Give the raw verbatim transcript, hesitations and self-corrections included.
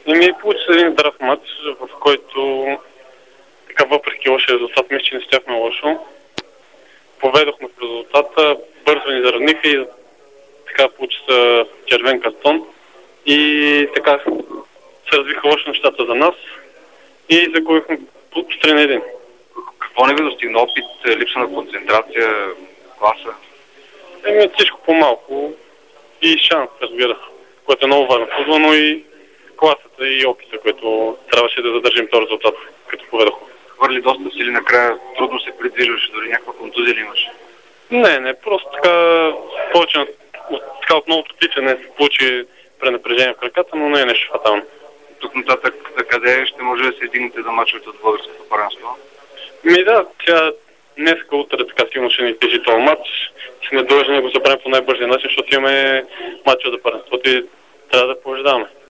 Еми, получи се един здрав матч, в който така въпреки лошия резултат, мисля, че не стяхме лошо. Поведохме в резултата, бързо ни заравниха и така получи се червен картон. И така се развиха лошо нещата за нас и загубихме три на един. Какво не ви достигна? Опит, липса на концентрация, класа? Еми, всичко по-малко и шанс, разбира се, което е много важно в футбола, но и класата и опита, което трябваше да задържим този резултат, като поведохме. Хвърли доста сили, накрая трудно се придвижваше, дори някаква контузия ли имаш? Не, не, просто така повече от, така от новото тичане се получи пренапрежение в краката, но не е нещо фатално. Тук нататък да къде ще може да се издигнете за мачовете от българското първенство? Ми да, тя днеска, утре така сигурно ще ни тежи този матч. Сме длъжни да го забравим по най-бързия начин, защото имаме матча за първенството и трябва да побеждаваме.